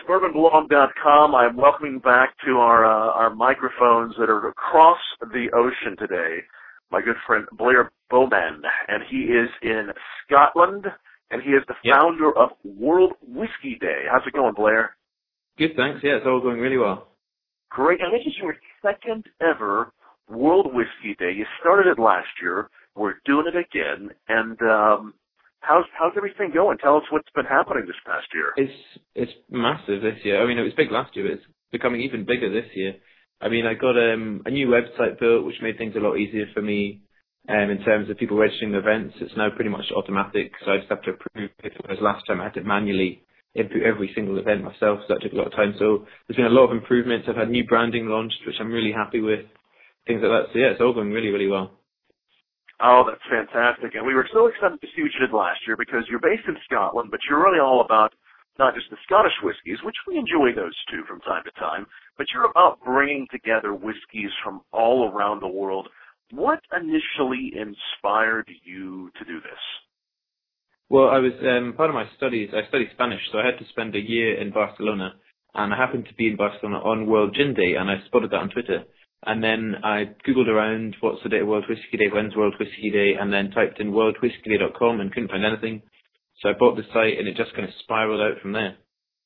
bourbonblog.com. I'm welcoming back to our microphones that are across the ocean today my good friend Blair Bowman, and he is in Scotland, and he is the founder of World Whiskey Day. How's it going, Blair? Good, thanks. Yeah, it's all going really well. Great. And this is your second ever World Whiskey Day. You started it last year. We're doing it again, and how's everything going? Tell us what's been happening this past year. It's massive this year. I mean, it was big last year, but it's becoming even bigger this year. I mean, I got a new website built, which made things a lot easier for me in terms of people registering the events. It's now pretty much automatic, so I just have to approve it, whereas last time I had to manually input every single event myself, so that took a lot of time. So there's been a lot of improvements. I've had new branding launched, which I'm really happy with, things like that. So yeah, it's all going really, really well. Oh, that's fantastic. And we were so excited to see what you did last year because you're based in Scotland, but you're really all about not just the Scottish whiskies, which we enjoy those too from time to time, but you're about bringing together whiskeys from all around the world. What initially inspired you to do this? Well, I was part of my studies. I studied Spanish, so I had to spend a year in Barcelona, and I happened to be in Barcelona on World Gin Day, and I spotted that on Twitter. And then I Googled around, what's the date of World Whiskey Day, when's World Whiskey Day, and then typed in worldwhiskeyday.com and couldn't find anything. So I bought the site, and it just kind of spiraled out from there.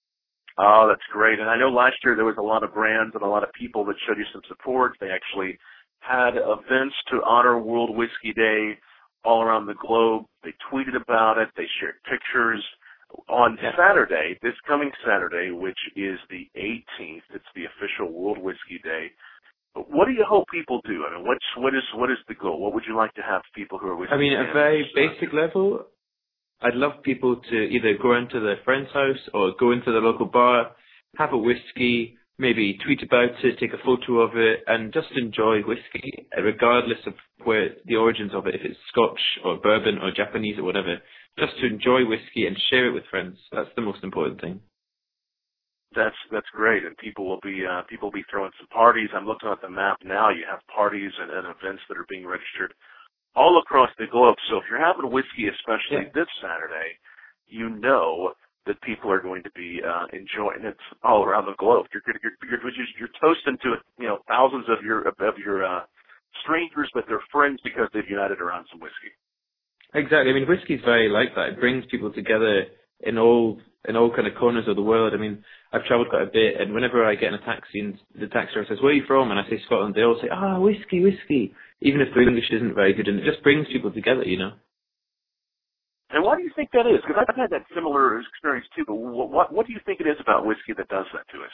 Oh, that's great. And I know last year there was a lot of brands and a lot of people that showed you some support. They actually had events to honor World Whiskey Day all around the globe. They tweeted about it. They shared pictures. On Saturday, this coming Saturday, which is the 18th, it's the official World Whiskey Day. What do you hope people do? I mean, what is the goal? What would you like to have people who are whiskey fans? At a very basic level, I'd love people to either go into their friend's house or go into the local bar, have a whiskey, maybe tweet about it, take a photo of it, and just enjoy whiskey, regardless of where the origins of it, if it's Scotch or bourbon or Japanese or whatever. Just to enjoy whiskey and share it with friends. That's the most important thing. That's great, and people will be throwing some parties. I'm looking at the map now. You have parties and events that are being registered all across the globe. So if you're having whiskey, especially this Saturday, you know that people are going to be enjoying it all around the globe. You're toasting to thousands of your strangers, but they're friends because they've united around some whiskey. Exactly. I mean, whiskey's very like that. It brings people together in all kind of corners of the world. I mean, I've travelled quite a bit, and whenever I get in a taxi and the taxi driver says, "Where are you from?" and I say Scotland, they all say, whiskey, even if their English isn't very good, and it just brings people together, you know. And why do you think that is? Because I've had that similar experience too, but what do you think it is about whiskey that does that to us?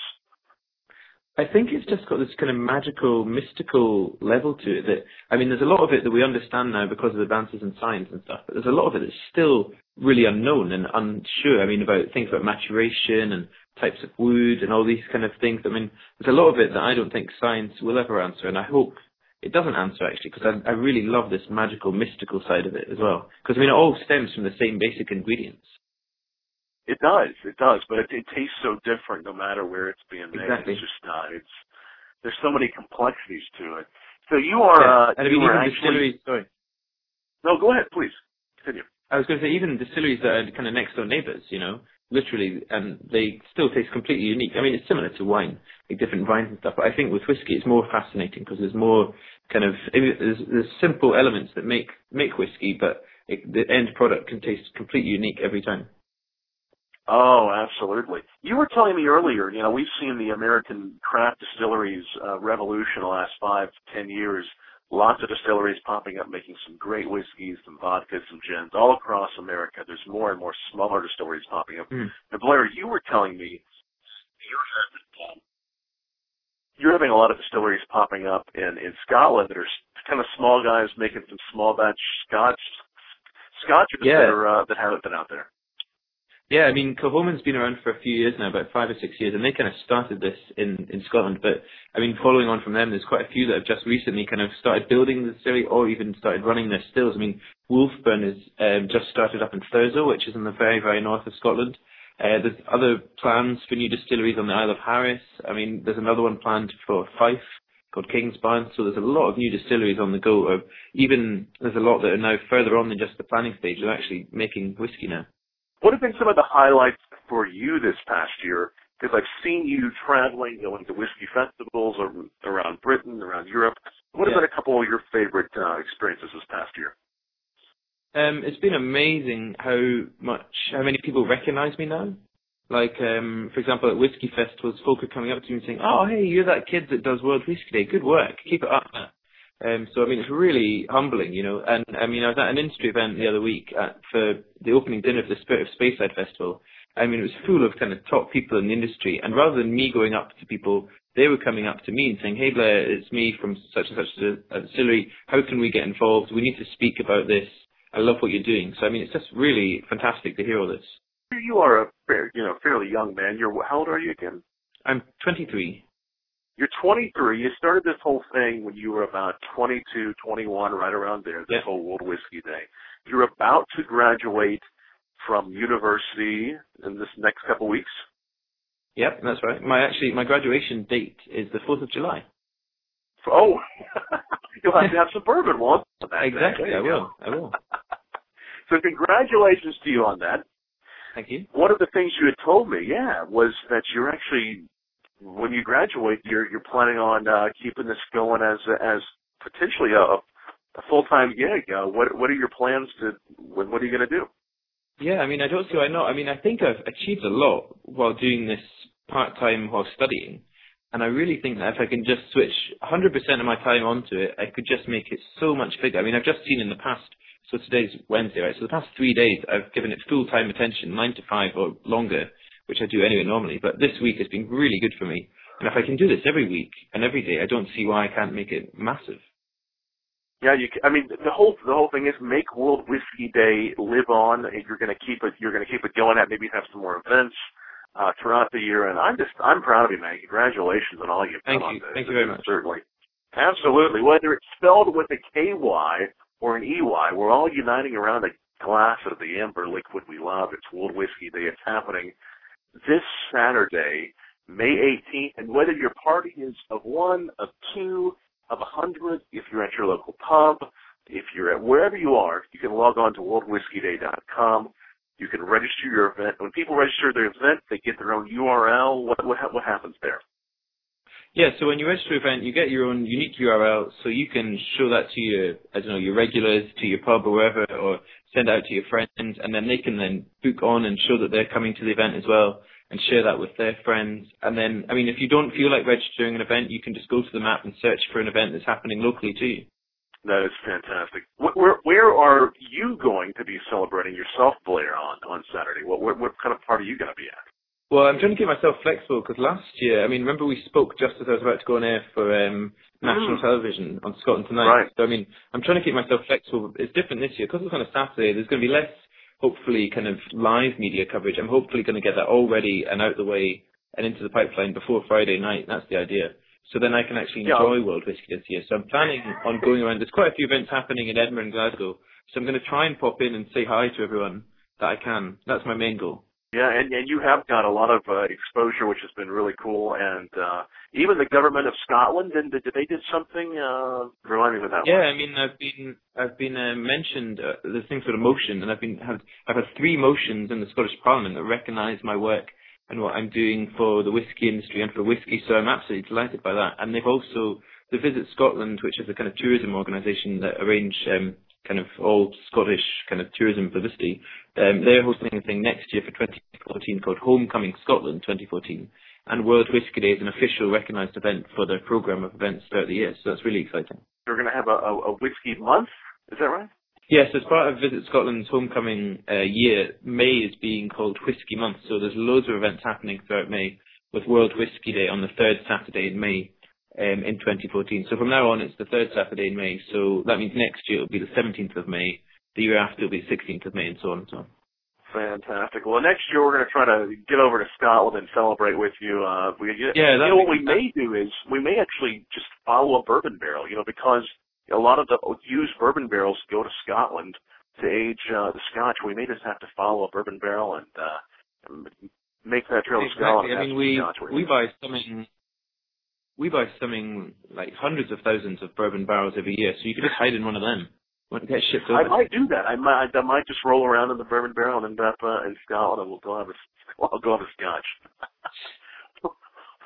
I think it's just got this kind of magical, mystical level to it that, I mean, there's a lot of it that we understand now because of advances in science and stuff, but there's a lot of it that's still really unknown and unsure. I mean, about things about maturation and types of wood and all these kind of things. I mean, there's a lot of it that I don't think science will ever answer, and I hope it doesn't answer, actually, because I really love this magical, mystical side of it as well. Because, I mean, it all stems from the same basic ingredients. It does, but it tastes so different no matter where it's being made. Exactly. It's just there's so many complexities to it. So you are, and I mean, even distilleries. Sorry. No, go ahead, please continue. I was going to say even distilleries that are kind of next door neighbours, you know, literally, and they still taste completely unique. I mean, it's similar to wine, like different vines and stuff. But I think with whiskey, it's more fascinating because there's more kind of there's simple elements that make whiskey, but the end product can taste completely unique every time. Oh, absolutely. You were telling me earlier, we've seen the American craft distilleries revolution the last 5 to 10 years. Lots of distilleries popping up, making some great whiskeys, some vodkas, some gins, all across America. There's more and more smaller distilleries popping up. Now, Blair, you were telling me you're having a lot of distilleries popping up in Scotland that are kind of small guys making some small batch scotches that haven't been out there. Yeah, I mean, Kilchoman's been around for a few years now, about 5 or 6 years, and they kind of started this in Scotland. But, I mean, following on from them, there's quite a few that have just recently kind of started building the distillery or even started running their stills. I mean, Wolfburn is just started up in Thurso, which is in the very, very north of Scotland. There's other plans for new distilleries on the Isle of Harris. I mean, there's another one planned for Fife called Kingsbarn. So there's a lot of new distilleries on the go. Or even there's a lot that are now further on than just the planning stage. They're actually making whiskey now. What have been some of the highlights for you this past year because I've seen you traveling, going to whiskey festivals around Britain, around Europe. What have been a couple of your favorite experiences this past year? It's been amazing how many people recognize me now. Like, for example, at whiskey festivals, folk are coming up to me and saying, "Oh, hey, you're that kid that does World Whiskey Day. Good work. Keep it up." So, I mean, it's really humbling, you know. And, I mean, I was at an industry event the other week for the opening dinner of the Spirit of Speyside Festival. I mean, it was full of kind of top people in the industry. And rather than me going up to people, they were coming up to me and saying, "Hey, Blair, it's me from such and such a distillery. How can we get involved? We need to speak about this. I love what you're doing." So, I mean, it's just really fantastic to hear all this. You are a fairly young man. How old are you again? I'm 23. You're 23. You started this whole thing when you were about 22, 21, right around there, this whole World Whiskey Day. You're about to graduate from university in this next couple weeks? Yep, that's right. My graduation date is the 4th of July. Oh, you'll have to have some bourbon, won't you? Exactly, I will. So congratulations to you on that. Thank you. One of the things you had told me, was that you're actually, when you graduate, you're planning on keeping this going as potentially a full-time gig. What are your plans what are you going to do? Yeah, I mean, I don't see why not. I mean, I think I've achieved a lot while doing this part-time while studying. And I really think that if I can just switch 100% of my time onto it, I could just make it so much bigger. I mean, I've just seen in the past, so today's Wednesday, right? So the past 3 days, I've given it full-time attention, 9 to 5 or longer, which I do anyway normally. But this week has been really good for me. And if I can do this every week and every day, I don't see why I can't make it massive. Yeah, I mean, the whole thing is make World Whiskey Day live on. You're going to keep it going. Maybe have some more events throughout the year. And I'm proud of you, man. Congratulations on all you've done on this. Thank you very much. Certainly, absolutely. Whether it's spelled with a KY or an EY, we're all uniting around a glass of the amber liquid we love. It's World Whiskey Day. It's happening this Saturday, May 18th. And whether your party is of 1, of 2, of 100, if you're at your local pub, if you're at wherever you are, you can log on to worldwhiskeyday.com. You can register your event. When people register their event, they get their own URL. What happens there? Yeah, so when you register an event, you get your own unique URL, so you can show that to your regulars, to your pub or wherever, or send out to your friends, and then they can then book on and show that they're coming to the event as well, and share that with their friends. And then, I mean, if you don't feel like registering an event, you can just go to the map and search for an event that's happening locally to you. That is fantastic. Where are you going to be celebrating yourself, Blair, on Saturday? What kind of party are you going to be at? Well, I'm trying to keep myself flexible because last year, I mean, remember we spoke just as I was about to go on air for national television on Scotland Tonight. Right. So, I mean, I'm trying to keep myself flexible. It's different this year because it's on a Saturday. There's going to be less, hopefully, kind of live media coverage. I'm hopefully going to get that all ready and out the way and into the pipeline before Friday night. That's the idea. So then I can actually enjoy World Whiskey this year. So I'm planning on going around. There's quite a few events happening in Edinburgh and Glasgow. So I'm going to try and pop in and say hi to everyone that I can. That's my main goal. Yeah, and you have got a lot of exposure, which has been really cool. And even the government of Scotland, they did something? Remind me what that was. Yeah, I mean, I've been mentioned. There's things sort of motion, and I've had 3 motions in the Scottish Parliament that recognise my work and what I'm doing for the whiskey industry and for whiskey. So I'm absolutely delighted by that. And they've also the Visit Scotland, which is a kind of tourism organisation that arrange kind of all Scottish kind of tourism publicity. They're hosting a thing next year for 2014 called Homecoming Scotland 2014. And World Whiskey Day is an official recognised event for their programme of events throughout the year. So that's really exciting. You're going to have a whiskey month, is that right? Yes, as part of Visit Scotland's homecoming year, May is being called Whiskey Month. So there's loads of events happening throughout May with World Whiskey Day on the 3rd Saturday in May. In 2014. So from now on, it's the 3rd Saturday in May. So that means next year it'll be the 17th of May. The year after it'll be the 16th of May, and so on and so on. Fantastic. Well, next year we're going to try to get over to Scotland and celebrate with you. What we may do is we may actually just follow a bourbon barrel, because a lot of the used bourbon barrels go to Scotland to age the Scotch. We may just have to follow a bourbon barrel and make that trail to Scotland. I mean, we buy something like hundreds of thousands of bourbon barrels every year, so you could just hide in one of them when it gets shipped over. I might do that. I might just roll around in the bourbon barrel and end up in Scotland, and I'll go have a Scotch.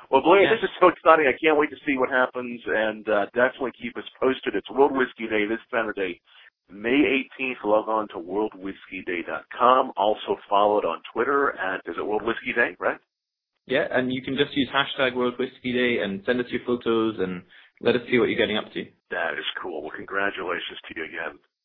Well, Blaine, this is so exciting. I can't wait to see what happens, and definitely keep us posted. It's World Whiskey Day this Saturday, May 18th. Log on to worldwhiskeyday.com. Also follow it on Twitter is it World Whiskey Day, right? Yeah, and you can just use hashtag World Whiskey Day and send us your photos and let us see what you're getting up to. That is cool. Well, congratulations to you again.